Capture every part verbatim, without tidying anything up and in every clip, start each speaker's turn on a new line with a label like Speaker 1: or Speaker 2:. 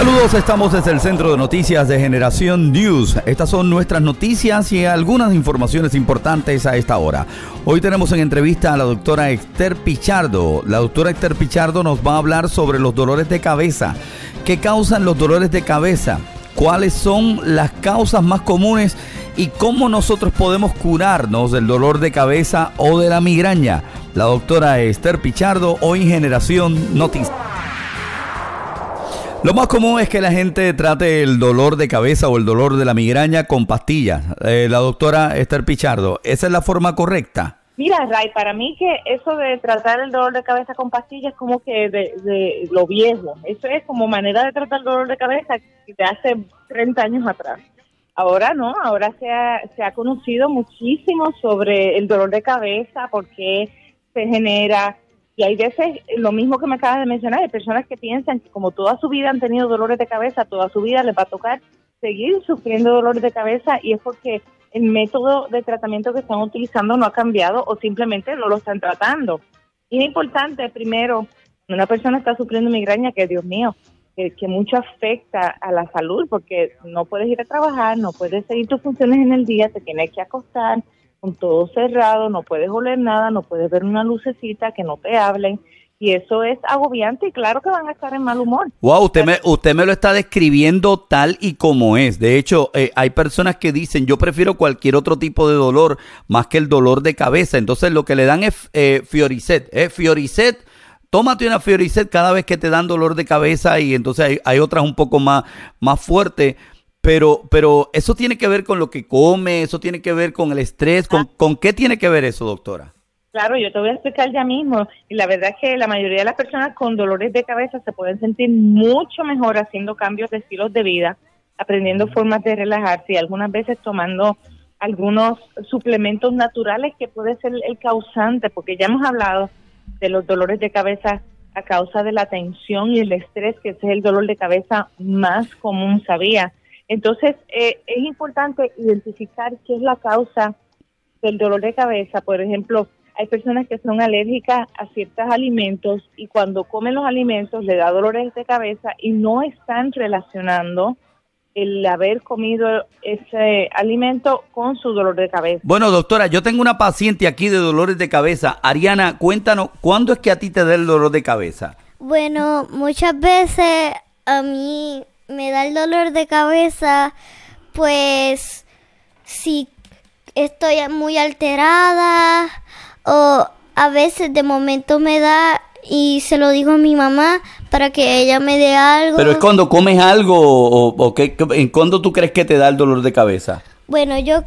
Speaker 1: Saludos, estamos desde el Centro de Noticias de Generación News. Estas son nuestras noticias y algunas informaciones importantes a esta hora. Hoy tenemos en entrevista a la doctora Esther Pichardo. La doctora Esther Pichardo nos va a hablar sobre los dolores de cabeza. ¿Qué causan los dolores de cabeza? ¿Cuáles son las causas más comunes? ¿Y cómo nosotros podemos curarnos del dolor de cabeza o de la migraña? La doctora Esther Pichardo, hoy en Generación Noticias. Lo más común es que la gente trate el dolor de cabeza o el dolor de la migraña con pastillas. Eh, la doctora Esther Pichardo, ¿esa es la forma correcta?
Speaker 2: Mira, Ray, para mí que eso de tratar el dolor de cabeza con pastillas es como que de, de lo viejo. Eso es como manera de tratar el dolor de cabeza de hace treinta años atrás. Ahora no, ahora se ha, se ha conocido muchísimo sobre el dolor de cabeza, por qué se genera. Y hay veces, lo mismo que me acabas de mencionar, hay personas que piensan que como toda su vida han tenido dolores de cabeza, toda su vida les va a tocar seguir sufriendo dolores de cabeza, y es porque el método de tratamiento que están utilizando no ha cambiado o simplemente no lo están tratando. Y es importante, primero, cuando una persona está sufriendo migraña, que Dios mío, que, que mucho afecta a la salud, porque no puedes ir a trabajar, no puedes seguir tus funciones en el día, te tienes que acostar con todo cerrado, no puedes oler nada, no puedes ver una lucecita, que no te hablen, y eso es agobiante, y claro que van a estar en mal humor.
Speaker 1: Wow, usted me, usted me lo está describiendo tal y como es. De hecho, eh, hay personas que dicen, yo prefiero cualquier otro tipo de dolor más que el dolor de cabeza. Entonces lo que le dan es eh, Fioricet, eh, Fioricet. Tómate una Fioricet cada vez que te dan dolor de cabeza, y entonces hay, hay otras un poco más, más fuertes. Pero, pero eso tiene que ver con lo que come, eso tiene que ver con el estrés. ¿Con, con qué tiene que ver eso, doctora?
Speaker 2: Claro, yo te voy a explicar ya mismo. Y la verdad es que la mayoría de las personas con dolores de cabeza se pueden sentir mucho mejor haciendo cambios de estilos de vida, aprendiendo formas de relajarse y algunas veces tomando algunos suplementos naturales que puede ser el causante, porque ya hemos hablado de los dolores de cabeza a causa de la tensión y el estrés, que ese es el dolor de cabeza más común, ¿sabía? Entonces, eh, es importante identificar qué es la causa del dolor de cabeza. Por ejemplo, hay personas que son alérgicas a ciertos alimentos y cuando comen los alimentos le da dolores de cabeza y no están relacionando el haber comido ese alimento con su dolor de cabeza.
Speaker 1: Bueno, doctora, yo tengo una paciente aquí de dolores de cabeza. Ariana, cuéntanos, ¿cuándo es que a ti te da el dolor de cabeza?
Speaker 3: Bueno, muchas veces a mí me da el dolor de cabeza, pues si estoy muy alterada, o a veces de momento me da y se lo digo a mi mamá para que ella me dé algo.
Speaker 1: ¿Pero es cuando comes algo o, o qué, en cuándo tú crees que te da el dolor de cabeza?
Speaker 3: Bueno, yo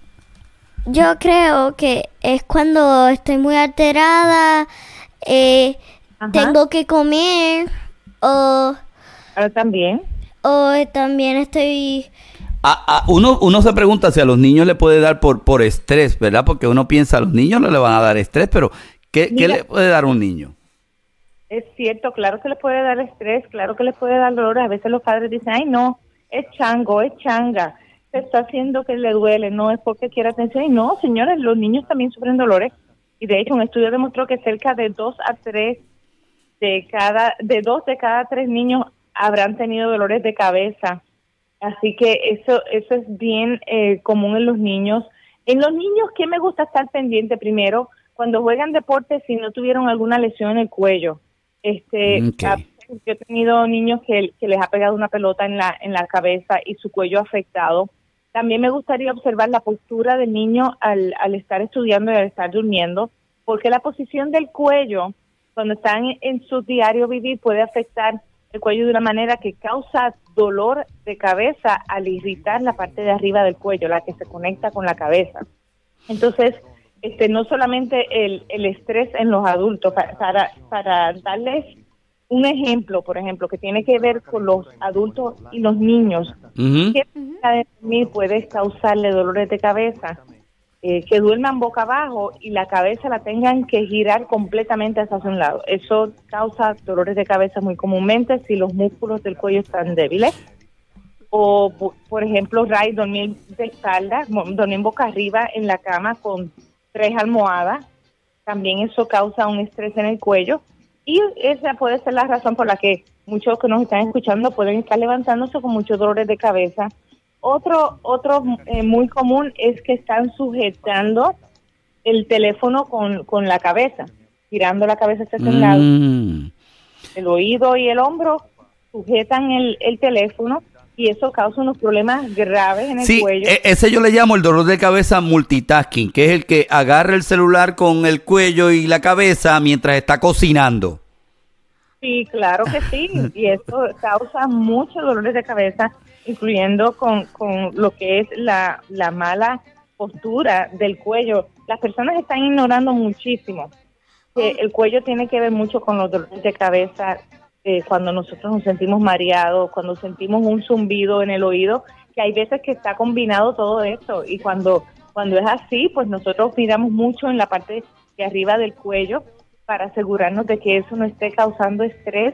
Speaker 3: yo creo que es cuando estoy muy alterada, eh, tengo que comer, o
Speaker 2: Pero también
Speaker 3: o también estoy...
Speaker 1: A, a, uno, uno se pregunta si a los niños le puede dar por, por estrés, ¿verdad? Porque uno piensa, a los niños no le van a dar estrés, pero ¿qué, ¿qué le puede dar a un niño?
Speaker 2: Es cierto, claro que le puede dar estrés, claro que le puede dar dolor. A veces los padres dicen, ay no, es chango, es changa, se está haciendo que le duele, no es porque quiera atención. Y no, señores, los niños también sufren dolores. Y de hecho un estudio demostró que cerca de dos a tres de cada, de dos de cada tres niños habrán tenido dolores de cabeza. Así que eso eso es bien eh, común en los niños. En los niños, ¿qué me gusta estar pendiente primero? Cuando juegan deporte, si no tuvieron alguna lesión en el cuello. Este,
Speaker 1: Okay.
Speaker 2: Yo he tenido niños que, que les ha pegado una pelota en la en la cabeza y su cuello afectado. También me gustaría observar la postura del niño al, al estar estudiando y al estar durmiendo, porque la posición del cuello, cuando están en, en su diario vivir, puede afectar el cuello de una manera que causa dolor de cabeza al irritar la parte de arriba del cuello, la que se conecta con la cabeza. Entonces, este no solamente el, el estrés en los adultos, para, para, para darles un ejemplo, por ejemplo, que tiene que ver con los adultos y los niños,
Speaker 1: Uh-huh.
Speaker 2: ¿qué manera de dormir puede causarle dolores de cabeza? Eh, que duerman boca abajo y la cabeza la tengan que girar completamente hacia un lado. Eso causa dolores de cabeza muy comúnmente si los músculos del cuello están débiles. O, por ejemplo, Ray, dormir de espalda, dormir boca arriba en la cama con tres almohadas. También eso causa un estrés en el cuello. Y esa puede ser la razón por la que muchos que nos están escuchando pueden estar levantándose con muchos dolores de cabeza. Otro, otro eh, muy común es que están sujetando el teléfono con, con la cabeza, girando la cabeza hacia un lado.
Speaker 1: Mm.
Speaker 2: El oído y el hombro sujetan el, el teléfono y eso causa unos problemas graves en el
Speaker 1: Sí,
Speaker 2: cuello.
Speaker 1: e- ese yo le llamo el dolor de cabeza multitasking, que es el que agarra el celular con el cuello y la cabeza mientras está cocinando.
Speaker 2: Sí, claro que sí, y esto causa muchos dolores de cabeza, incluyendo con, con lo que es la, la mala postura del cuello. Las personas están ignorando muchísimo que el cuello tiene que ver mucho con los dolores de cabeza, eh, cuando nosotros nos sentimos mareados, cuando sentimos un zumbido en el oído, que hay veces que está combinado todo esto, y cuando, cuando es así, pues nosotros miramos mucho en la parte de arriba del cuello para asegurarnos de que eso no esté causando estrés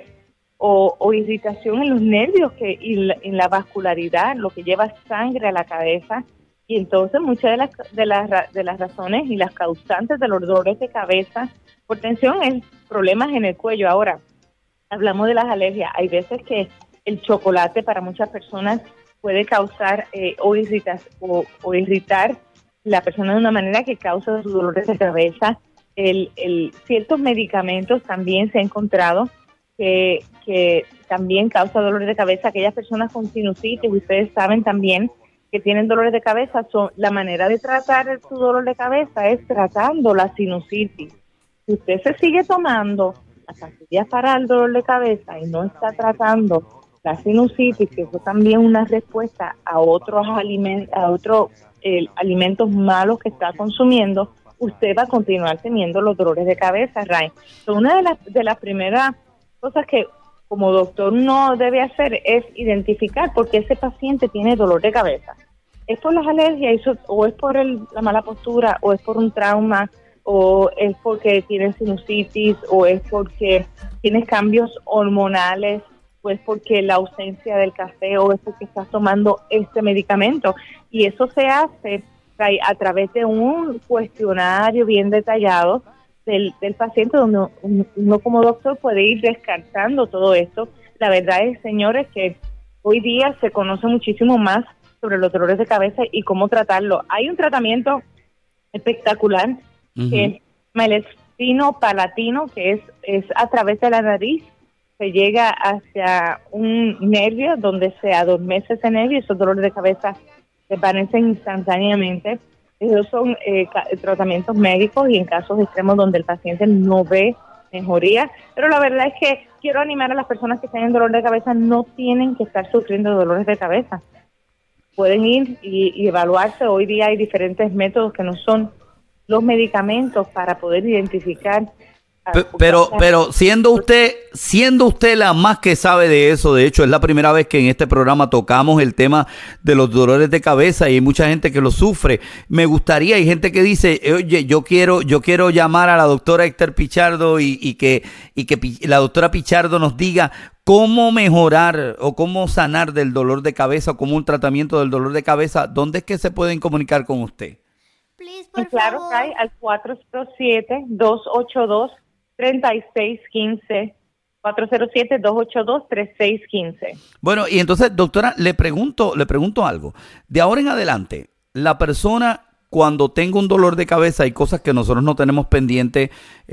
Speaker 2: o, o irritación en los nervios que, y la, en la vascularidad, lo que lleva sangre a la cabeza. Y entonces muchas de las, de las, de las razones y las causantes de los dolores de cabeza por tensión es problemas en el cuello. Ahora, hablamos de las alergias. Hay veces que el chocolate para muchas personas puede causar eh, o, irritar, o, o irritar la persona de una manera que causa sus dolores de cabeza. El, el, ciertos medicamentos también se ha encontrado que, que también causa dolores de cabeza. Aquellas personas con sinusitis, ustedes saben también que tienen dolores de cabeza, son, la manera de tratar su dolor de cabeza es tratando la sinusitis. Si usted se sigue tomando las pastillas para el dolor de cabeza y no está tratando la sinusitis, que eso también es una respuesta a otros alimentos, a otros eh, alimentos malos que está consumiendo, usted va a continuar teniendo los dolores de cabeza, Ray. So, una de las, de las primeras cosas que como doctor no debe hacer es identificar por qué ese paciente tiene dolor de cabeza. ¿Es por las alergias eso, o es por el, la mala postura, o es por un trauma, o es porque tiene sinusitis, o es porque tienes cambios hormonales, o es porque la ausencia del café, o es porque estás tomando este medicamento? Y eso se hace a través de un cuestionario bien detallado del, del paciente, donde uno como doctor puede ir descartando todo esto. La verdad es, señores, que hoy día se conoce muchísimo más sobre los dolores de cabeza y cómo tratarlo. Hay un tratamiento espectacular, uh-huh, que es el espino palatino, que es, es a través de la nariz, se llega hacia un nervio donde se adormece ese nervio y esos dolores de cabeza desvanecen instantáneamente. Esos son eh, tratamientos médicos y en casos extremos donde el paciente no ve mejoría. Pero la verdad es que quiero animar a las personas que tienen dolor de cabeza, no tienen que estar sufriendo de dolores de cabeza. Pueden ir y, y evaluarse. Hoy día hay diferentes métodos que no son los medicamentos para poder identificar.
Speaker 1: Pero, pero, pero siendo usted, siendo usted la más que sabe de eso, de hecho es la primera vez que en este programa tocamos el tema de los dolores de cabeza y hay mucha gente que lo sufre. Me gustaría, hay gente que dice, oye, yo quiero, yo quiero llamar a la doctora Esther Pichardo y, y que, y que la doctora Pichardo nos diga cómo mejorar o cómo sanar del dolor de cabeza o cómo un tratamiento del dolor de cabeza. ¿Dónde es que se pueden comunicar con usted?
Speaker 3: Please, por
Speaker 2: claro,
Speaker 3: favor.
Speaker 2: Kai, al cuatro cero siete, dos ocho dos, tres seis uno cinco, cuatro cero siete, dos ocho dos, tres seis uno cinco.
Speaker 1: Bueno, y entonces, doctora, le pregunto, le pregunto algo. De ahora en adelante, la persona cuando tenga un dolor de cabeza, hay cosas que nosotros no tenemos pendiente,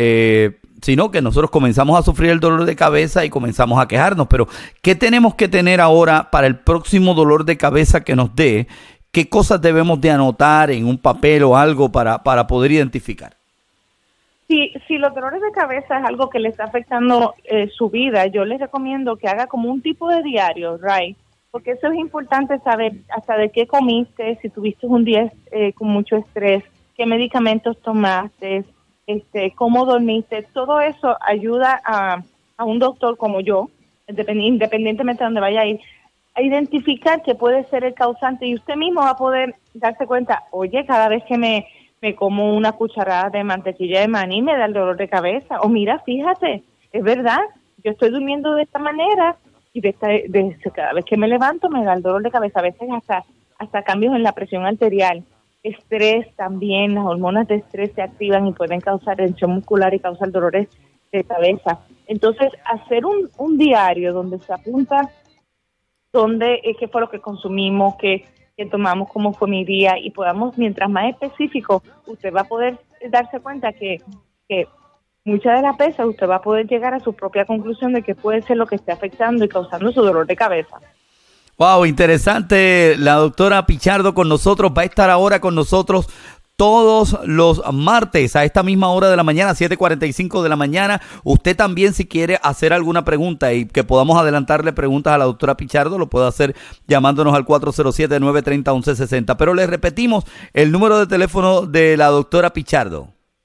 Speaker 1: eh, sino que nosotros comenzamos a sufrir el dolor de cabeza y comenzamos a quejarnos. Pero, ¿qué tenemos que tener ahora para el próximo dolor de cabeza que nos dé? ¿Qué cosas debemos de anotar en un papel o algo para, para poder identificar?
Speaker 2: Si, si los dolores de cabeza es algo que le está afectando eh, su vida, yo les recomiendo que haga como un tipo de diario, right? Porque eso es importante saber hasta de qué comiste, si tuviste un día eh, con mucho estrés, qué medicamentos tomaste, este, cómo dormiste. Todo eso ayuda a, a un doctor como yo, independientemente de dónde vaya a ir, a identificar qué puede ser el causante y usted mismo va a poder darse cuenta, oye, cada vez que me... me como una cucharada de mantequilla de maní, me da el dolor de cabeza. O mira, fíjate, es verdad, yo estoy durmiendo de esta manera y de esta, de, cada vez que me levanto me da el dolor de cabeza. A veces hasta, hasta cambios en la presión arterial. Estrés también, las hormonas de estrés se activan y pueden causar tensión muscular y causar dolores de cabeza. Entonces, hacer un, un diario donde se apunta dónde, eh, qué fue lo que consumimos, qué, qué tomamos, cómo fue mi día, y podamos, mientras más específico, usted va a poder darse cuenta que, que muchas de las veces usted va a poder llegar a su propia conclusión de que puede ser lo que esté afectando y causando su dolor de cabeza.
Speaker 1: Wow, interesante. La doctora Pichardo con nosotros, va a estar ahora con nosotros todos los martes a esta misma hora de la mañana, siete cuarenta y cinco de la mañana. Usted también, si quiere hacer alguna pregunta y que podamos adelantarle preguntas a la doctora Pichardo, lo puede hacer llamándonos al cuatro cero siete, nueve tres cero, once sesenta. Pero le repetimos el número de teléfono de la doctora Pichardo.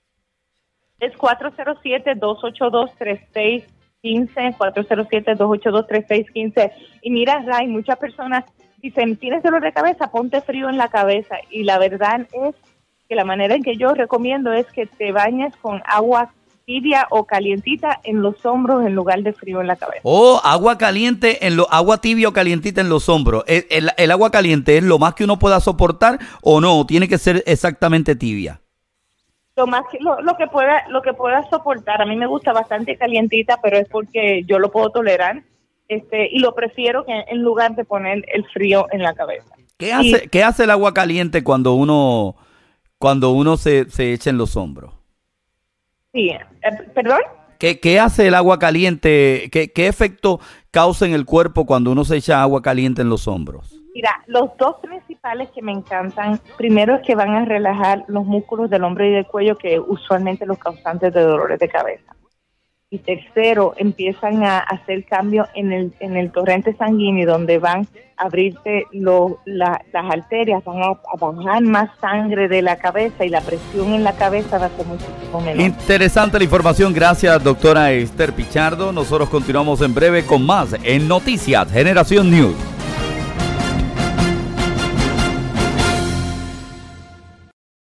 Speaker 2: Es cuatro cero siete, dos ocho dos, tres seis uno cinco, cuatro cero siete, dos ocho dos, tres seis uno cinco. Y mira, Ray, muchas personas dicen, ¿tienes dolor de cabeza? Ponte frío en la cabeza. Y la verdad es que la manera en que yo recomiendo es que te bañes con agua tibia o calientita en los hombros en lugar de frío en la cabeza.
Speaker 1: Oh, agua caliente, en lo, agua tibia o calientita en los hombros. ¿El, el, el agua caliente es lo más que uno pueda soportar o no? ¿Tiene que ser exactamente tibia?
Speaker 2: Lo más que lo, lo que pueda lo que pueda soportar. A mí me gusta bastante calientita, pero es porque yo lo puedo tolerar, este y lo prefiero que en lugar de poner el frío en la cabeza.
Speaker 1: ¿Qué hace, y, ¿qué hace el agua caliente cuando uno cuando uno se, se echa en los hombros?
Speaker 2: Sí, eh, ¿perdón?
Speaker 1: ¿Qué, ¿Qué hace el agua caliente? ¿Qué, ¿Qué efecto causa en el cuerpo cuando uno se echa agua caliente en los hombros?
Speaker 2: Mira, los dos principales que me encantan, primero es que van a relajar los músculos del hombro y del cuello, que usualmente los causantes de dolores de cabeza. Y tercero, empiezan a hacer cambios en el en el torrente sanguíneo, donde van a abrirse lo, la, las arterias, van a, a bajar más sangre de la cabeza y la presión en la cabeza va a ser muchísimo menor.
Speaker 1: Interesante la información, gracias doctora Esther Pichardo. Nosotros continuamos en breve con más en Noticias Generación News.